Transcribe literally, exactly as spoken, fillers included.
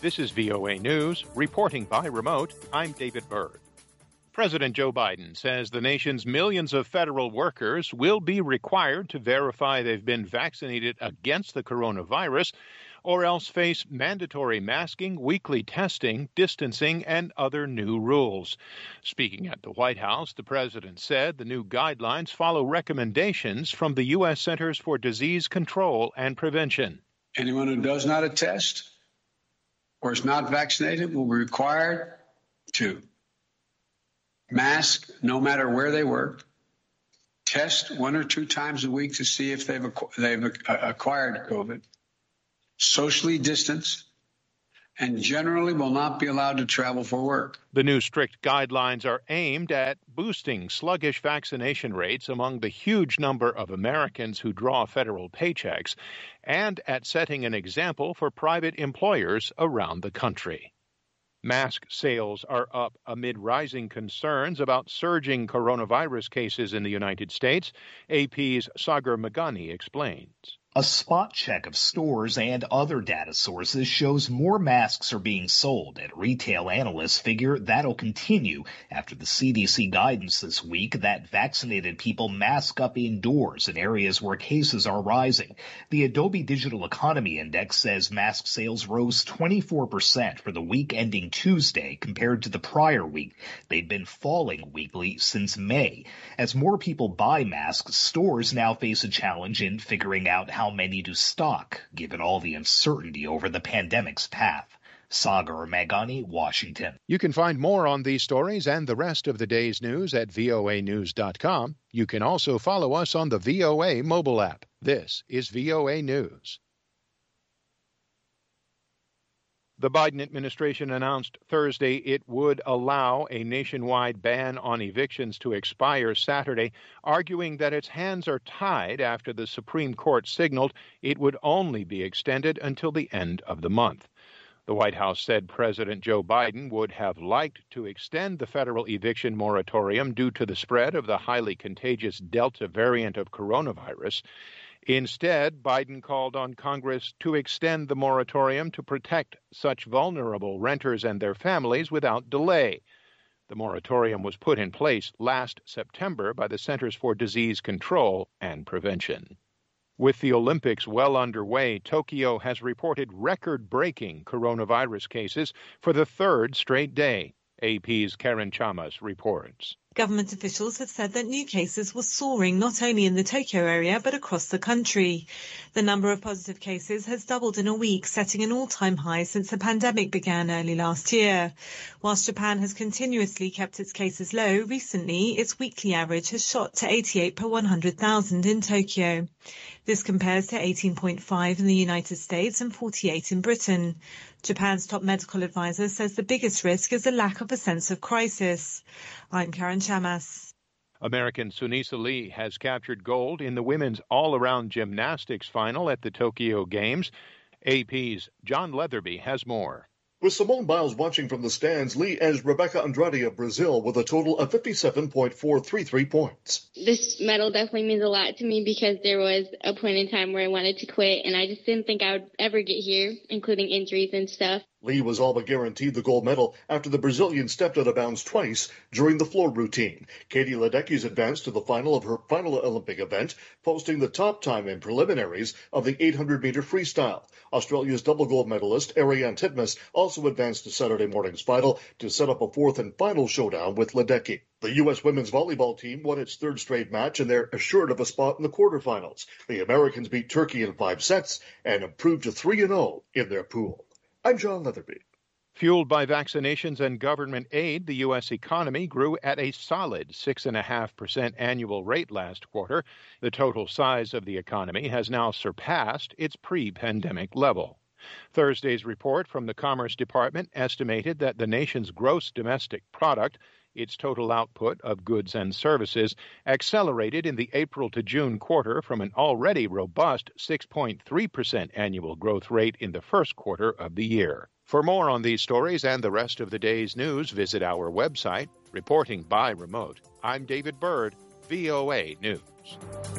This is V O A News, reporting by remote. I'm David Byrd. President Joe Biden says the nation's millions of federal workers will be required to verify they've been vaccinated against the coronavirus or else face mandatory masking, weekly testing, distancing, and other new rules. Speaking at the White House, the president said the new guidelines follow recommendations from the U S Centers for Disease Control and Prevention. Anyone who does not attest or is not vaccinated will be required to mask no matter where they work, test one or two times a week to see if they've, acqu- they've acquired COVID, socially distance, and generally will not be allowed to travel for work. The new strict guidelines are aimed at boosting sluggish vaccination rates among the huge number of Americans who draw federal paychecks and at setting an example for private employers around the country. Mask sales are up amid rising concerns about surging coronavirus cases in the United States. A P's Sagar Meghani explains. A spot check of stores and other data sources shows more masks are being sold, and retail analysts figure that'll continue after the C D C guidance this week that vaccinated people mask up indoors in areas where cases are rising. The Adobe Digital Economy Index says mask sales rose twenty-four percent for the week ending Tuesday compared to the prior week. They'd been falling weekly since May. As more people buy masks, stores now face a challenge in figuring out how How many to stock, given all the uncertainty over the pandemic's path. Sagar Meghani, Washington. You can find more on these stories and the rest of the day's news at V O A news dot com. You can also follow us on the V O A mobile app. This is V O A News. The Biden administration announced Thursday it would allow a nationwide ban on evictions to expire Saturday, arguing that its hands are tied after the Supreme Court signaled it would only be extended until the end of the month. The White House said President Joe Biden would have liked to extend the federal eviction moratorium due to the spread of the highly contagious Delta variant of coronavirus. Instead, Biden called on Congress to extend the moratorium to protect such vulnerable renters and their families without delay. The moratorium was put in place last September by the Centers for Disease Control and Prevention. With the Olympics well underway, Tokyo has reported record-breaking coronavirus cases for the third straight day. A P's Karen Chamas reports. Government officials have said that new cases were soaring not only in the Tokyo area but across the country. The number of positive cases has doubled in a week, setting an all-time high since the pandemic began early last year. Whilst Japan has continuously kept its cases low, recently its weekly average has shot to eighty-eight per one hundred thousand in Tokyo. This compares to eighteen point five in the United States and forty-eight in Britain. Japan's top medical advisor says the biggest risk is a lack of a sense of crisis. I'm Karen Chamas. American Sunisa Lee has captured gold in the women's all-around gymnastics final at the Tokyo Games. A P's John Leatherby has more. With Simone Biles watching from the stands, Lee edged Rebecca Andrade of Brazil with a total of fifty-seven point four three three points. This medal definitely means a lot to me because there was a point in time where I wanted to quit, and I just didn't think I would ever get here, including injuries and stuff. Lee was all but guaranteed the gold medal after the Brazilian stepped out of bounds twice during the floor routine. Katie Ledecky's advanced to the final of her final Olympic event, posting the top time in preliminaries of the eight hundred meter freestyle. Australia's double gold medalist Ariane Titmus also advanced to Saturday morning's final to set up a fourth and final showdown with Ledecky. The U S women's volleyball team won its third straight match, and they're assured of a spot in the quarterfinals. The Americans beat Turkey in five sets and improved to three and oh in their pool. I'm John Leatherby. Fueled by vaccinations and government aid, the U S economy grew at a solid six point five percent annual rate last quarter. The total size of the economy has now surpassed its pre-pandemic level. Thursday's report from the Commerce Department estimated that the nation's gross domestic product, its total output of goods and services, accelerated in the April to June quarter from an already robust six point three percent annual growth rate in the first quarter of the year. For more on these stories and the rest of the day's news, visit our website. Reporting by remote, I'm David Byrd, V O A News.